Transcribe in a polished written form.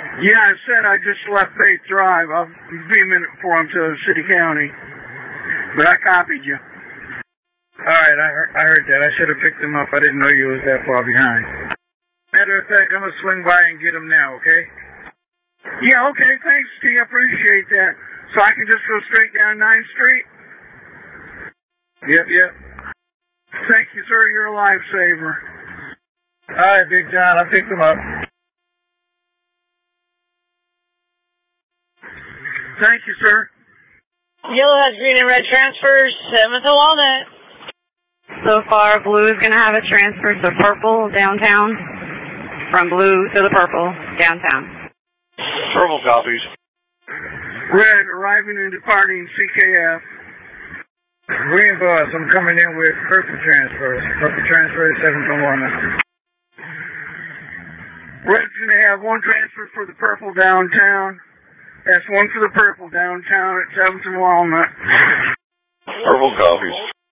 Yeah, I said I just left Faith Drive. I'll be a minute before I'm to City County. But I copied you. Alright, I heard that. I should have picked him up. I didn't know you was that far behind. Matter of fact, I'm going to swing by and get him now, okay? Yeah, okay, thanks, T. I appreciate that. So I can just go straight down 9th Street? Yep. Thank you, sir. You're a lifesaver. Alright, Big John. I'll pick him up. Thank you, sir. Yellow has green and red transfers, 7th and Walnut. So far, blue is going to have a transfer to purple downtown. From blue to the purple downtown. Purple copies. Red arriving and departing CKF. Green bus, I'm coming in with purple transfer. Purple transfer is 7th and Walnut. Red's going to have one transfer for the purple downtown. That's one for the purple downtown at 7th and Walnut. Purple copies.